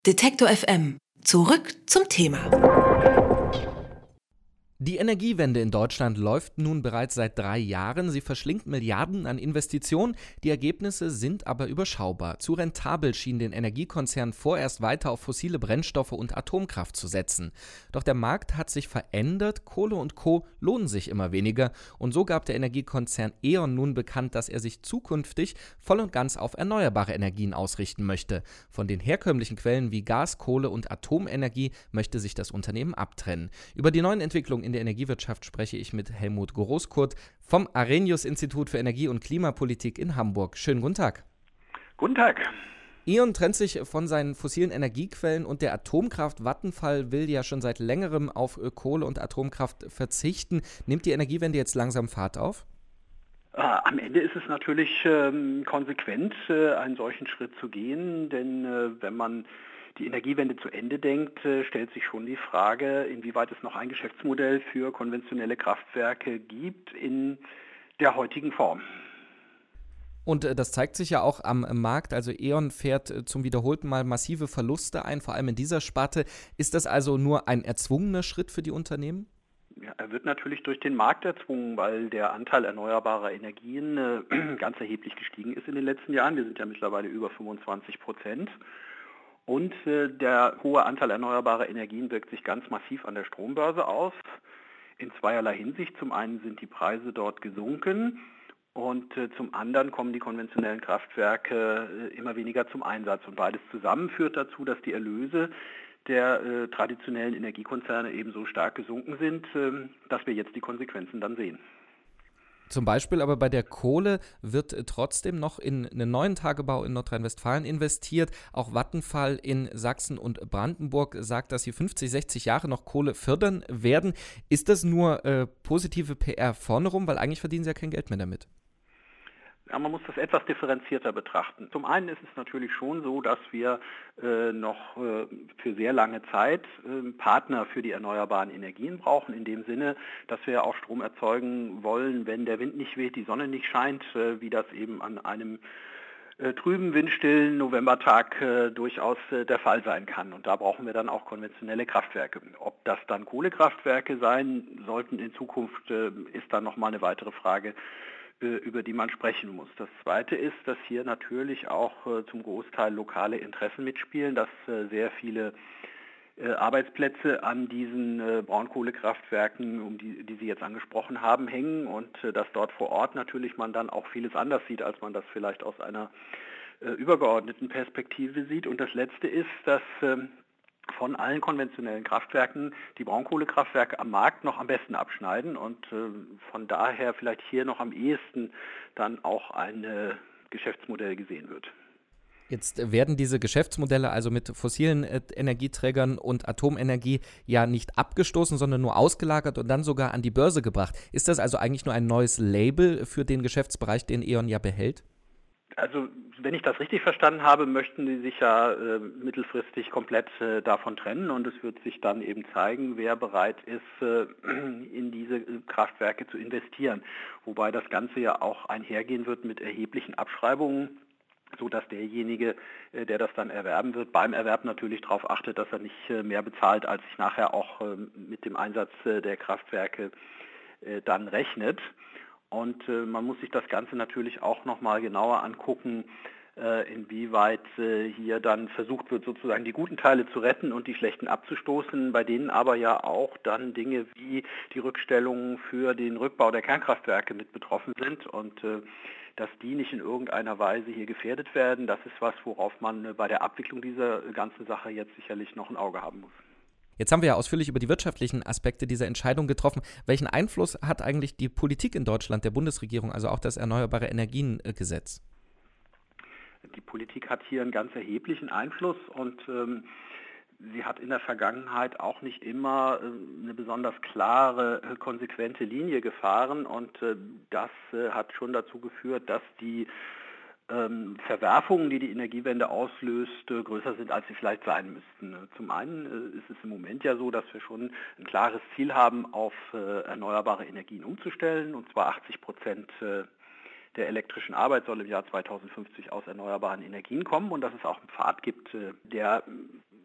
Detektor FM. Zurück zum Thema. Die Energiewende in Deutschland läuft nun bereits seit 3 Jahren. Sie verschlingt Milliarden an Investitionen. Die Ergebnisse sind aber überschaubar. Zu rentabel schien den Energiekonzernen vorerst weiter auf fossile Brennstoffe und Atomkraft zu setzen. Doch der Markt hat sich verändert. Kohle und Co. lohnen sich immer weniger. Und so gab der Energiekonzern E.ON nun bekannt, dass er sich zukünftig voll und ganz auf erneuerbare Energien ausrichten möchte. Von den herkömmlichen Quellen wie Gas, Kohle und Atomenergie möchte sich das Unternehmen abtrennen. Über die neuen Entwicklungen in der Energiewirtschaft spreche ich mit Helmut Großkurt vom Arrhenius-Institut für Energie- und Klimapolitik in Hamburg. Schönen guten Tag. Guten Tag. E.ON trennt sich von seinen fossilen Energiequellen und der Atomkraft. Vattenfall will ja schon seit längerem auf Kohle und Atomkraft verzichten. Nimmt die Energiewende jetzt langsam Fahrt auf? Am Ende ist es natürlich konsequent, einen solchen Schritt zu gehen, denn wenn man die Energiewende zu Ende denkt, stellt sich schon die Frage, inwieweit es noch ein Geschäftsmodell für konventionelle Kraftwerke gibt in der heutigen Form. Und das zeigt sich ja auch am Markt. Also E.ON fährt zum wiederholten Mal massive Verluste ein, vor allem in dieser Sparte. Ist das also nur ein erzwungener Schritt für die Unternehmen? Ja, er wird natürlich durch den Markt erzwungen, weil der Anteil erneuerbarer Energien ganz erheblich gestiegen ist in den letzten Jahren. Wir sind ja mittlerweile über 25%. Und der hohe Anteil erneuerbarer Energien wirkt sich ganz massiv an der Strombörse aus. In zweierlei Hinsicht. Zum einen sind die Preise dort gesunken und zum anderen kommen die konventionellen Kraftwerke immer weniger zum Einsatz. Und beides zusammen führt dazu, dass die Erlöse der traditionellen Energiekonzerne ebenso stark gesunken sind, dass wir jetzt die Konsequenzen dann sehen. Zum Beispiel aber bei der Kohle wird trotzdem noch in einen neuen Tagebau in Nordrhein-Westfalen investiert. Auch Vattenfall in Sachsen und Brandenburg sagt, dass sie 50, 60 Jahre noch Kohle fördern werden. Ist das nur positive PR vorne rum? Weil eigentlich verdienen sie ja kein Geld mehr damit. Ja, man muss das etwas differenzierter betrachten. Zum einen ist es natürlich schon so, dass wir noch für sehr lange Zeit Partner für die erneuerbaren Energien brauchen, in dem Sinne, dass wir auch Strom erzeugen wollen, wenn der Wind nicht weht, die Sonne nicht scheint, wie das eben an einem trüben, windstillen Novembertag durchaus der Fall sein kann. Und da brauchen wir dann auch konventionelle Kraftwerke. Ob das dann Kohlekraftwerke sein sollten in Zukunft, ist dann nochmal eine weitere Frage, über die man sprechen muss. Das Zweite ist, dass hier natürlich auch zum Großteil lokale Interessen mitspielen, dass sehr viele Arbeitsplätze an diesen Braunkohlekraftwerken, die Sie jetzt angesprochen haben, hängen und dass dort vor Ort natürlich man dann auch vieles anders sieht, als man das vielleicht aus einer übergeordneten Perspektive sieht. Und das Letzte ist, dass von allen konventionellen Kraftwerken die Braunkohlekraftwerke am Markt noch am besten abschneiden und von daher vielleicht hier noch am ehesten dann auch ein Geschäftsmodell gesehen wird. Jetzt werden diese Geschäftsmodelle also mit fossilen Energieträgern und Atomenergie ja nicht abgestoßen, sondern nur ausgelagert und dann sogar an die Börse gebracht. Ist das also eigentlich nur ein neues Label für den Geschäftsbereich, den E.ON ja behält? Also wenn ich das richtig verstanden habe, möchten Sie sich ja mittelfristig komplett davon trennen und es wird sich dann eben zeigen, wer bereit ist, in diese Kraftwerke zu investieren. Wobei das Ganze ja auch einhergehen wird mit erheblichen Abschreibungen, sodass derjenige, der das dann erwerben wird, beim Erwerb natürlich darauf achtet, dass er nicht mehr bezahlt, als sich nachher auch mit dem Einsatz der Kraftwerke dann rechnet. Und man muss sich das Ganze natürlich auch nochmal genauer angucken, inwieweit hier dann versucht wird, sozusagen die guten Teile zu retten und die schlechten abzustoßen, bei denen aber ja auch dann Dinge wie die Rückstellungen für den Rückbau der Kernkraftwerke mit betroffen sind und dass die nicht in irgendeiner Weise hier gefährdet werden, das ist was, worauf man bei der Abwicklung dieser ganzen Sache jetzt sicherlich noch ein Auge haben muss. Jetzt haben wir ja ausführlich über die wirtschaftlichen Aspekte dieser Entscheidung getroffen. Welchen Einfluss hat eigentlich die Politik in Deutschland, der Bundesregierung, also auch das Erneuerbare Energien-Gesetz? Die Politik hat hier einen ganz erheblichen Einfluss und sie hat in der Vergangenheit auch nicht immer eine besonders klare, konsequente Linie gefahren und das hat schon dazu geführt, dass die Verwerfungen, die die Energiewende auslöst, größer sind, als sie vielleicht sein müssten. Zum einen ist es im Moment ja so, dass wir schon ein klares Ziel haben, auf erneuerbare Energien umzustellen, und zwar 80% der elektrischen Arbeit soll im Jahr 2050 aus erneuerbaren Energien kommen und dass es auch einen Pfad gibt, der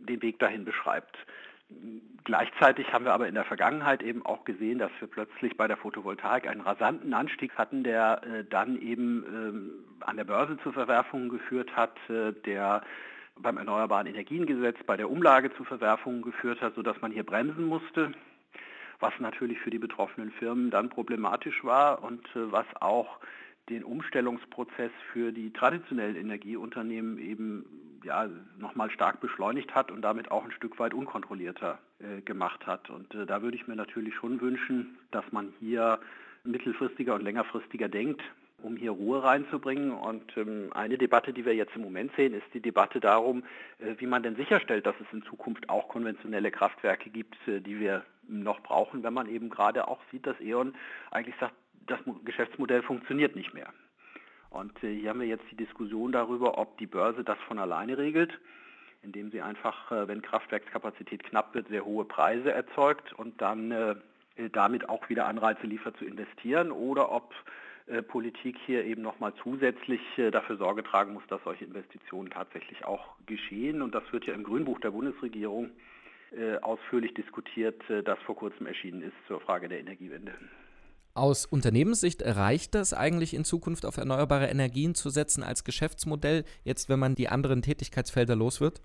den Weg dahin beschreibt. Gleichzeitig haben wir aber in der Vergangenheit eben auch gesehen, dass wir plötzlich bei der Photovoltaik einen rasanten Anstieg hatten, der dann eben an der Börse zu Verwerfungen geführt hat, der beim Erneuerbaren Energiengesetz bei der Umlage zu Verwerfungen geführt hat, sodass man hier bremsen musste, was natürlich für die betroffenen Firmen dann problematisch war und was auch den Umstellungsprozess für die traditionellen Energieunternehmen eben nochmal stark beschleunigt hat und damit auch ein Stück weit unkontrollierter gemacht hat. Und da würde ich mir natürlich schon wünschen, dass man hier mittelfristiger und längerfristiger denkt, um hier Ruhe reinzubringen. Und eine Debatte, die wir jetzt im Moment sehen, ist die Debatte darum, wie man denn sicherstellt, dass es in Zukunft auch konventionelle Kraftwerke gibt, die wir noch brauchen, wenn man eben gerade auch sieht, dass E.ON eigentlich sagt, das Geschäftsmodell funktioniert nicht mehr. Und hier haben wir jetzt die Diskussion darüber, ob die Börse das von alleine regelt, indem sie einfach, wenn Kraftwerkskapazität knapp wird, sehr hohe Preise erzeugt und dann damit auch wieder Anreize liefert zu investieren, oder ob Politik hier eben nochmal zusätzlich dafür Sorge tragen muss, dass solche Investitionen tatsächlich auch geschehen. Und das wird ja im Grünbuch der Bundesregierung ausführlich diskutiert, das vor kurzem erschienen ist zur Frage der Energiewende. Aus Unternehmenssicht reicht das eigentlich in Zukunft auf erneuerbare Energien zu setzen als Geschäftsmodell, jetzt wenn man die anderen Tätigkeitsfelder los wird?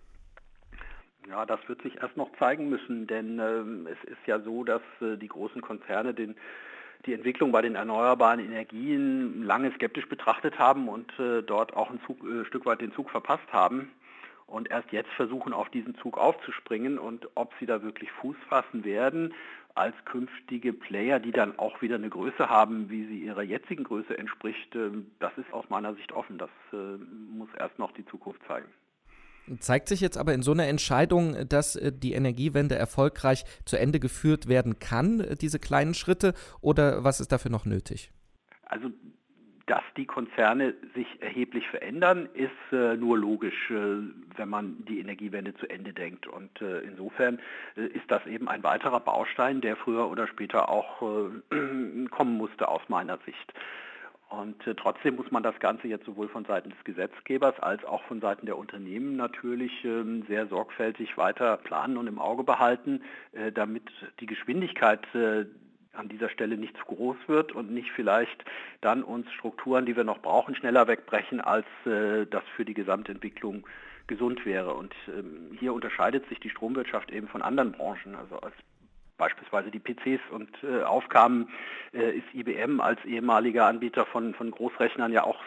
Ja, das wird sich erst noch zeigen müssen, denn es ist ja so, dass die großen Konzerne die Entwicklung bei den erneuerbaren Energien lange skeptisch betrachtet haben und dort auch ein Stück weit den Zug verpasst haben und erst jetzt versuchen, auf diesen Zug aufzuspringen, und ob sie da wirklich Fuß fassen werden als künftige Player, die dann auch wieder eine Größe haben, wie sie ihrer jetzigen Größe entspricht, das ist aus meiner Sicht offen. Das muss erst noch die Zukunft zeigen. Zeigt sich jetzt aber in so einer Entscheidung, dass die Energiewende erfolgreich zu Ende geführt werden kann, diese kleinen Schritte, oder was ist dafür noch nötig? Also, dass die Konzerne sich erheblich verändern, ist nur logisch, wenn man die Energiewende zu Ende denkt. Und insofern ist das eben ein weiterer Baustein, der früher oder später auch kommen musste aus meiner Sicht. Und trotzdem muss man das Ganze jetzt sowohl von Seiten des Gesetzgebers als auch von Seiten der Unternehmen natürlich sehr sorgfältig weiter planen und im Auge behalten, damit die Geschwindigkeit an dieser Stelle nicht zu groß wird und nicht vielleicht dann uns Strukturen, die wir noch brauchen, schneller wegbrechen, als das für die Gesamtentwicklung gesund wäre. Und hier unterscheidet sich die Stromwirtschaft eben von anderen Branchen. Also als beispielsweise die PCs und aufkamen, ist IBM als ehemaliger Anbieter von Großrechnern ja auch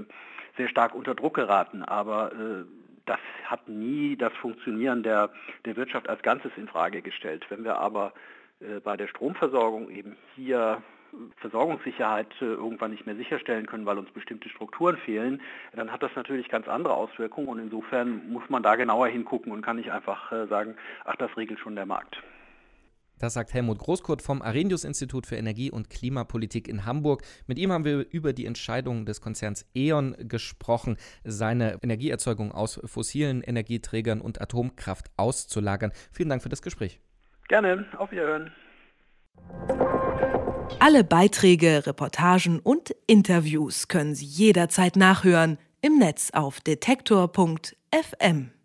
sehr stark unter Druck geraten. Aber das hat nie das Funktionieren der Wirtschaft als Ganzes in Frage gestellt. Wenn wir aber bei der Stromversorgung eben hier Versorgungssicherheit irgendwann nicht mehr sicherstellen können, weil uns bestimmte Strukturen fehlen, dann hat das natürlich ganz andere Auswirkungen, und insofern muss man da genauer hingucken und kann nicht einfach sagen, ach, das regelt schon der Markt. Das sagt Helmut Großkurt vom Arrhenius-Institut für Energie- und Klimapolitik in Hamburg. Mit ihm haben wir über die Entscheidung des Konzerns E.ON gesprochen, seine Energieerzeugung aus fossilen Energieträgern und Atomkraft auszulagern. Vielen Dank für das Gespräch. Gerne, auf Wiederhören. Alle Beiträge, Reportagen und Interviews können Sie jederzeit nachhören im Netz auf detektor.fm.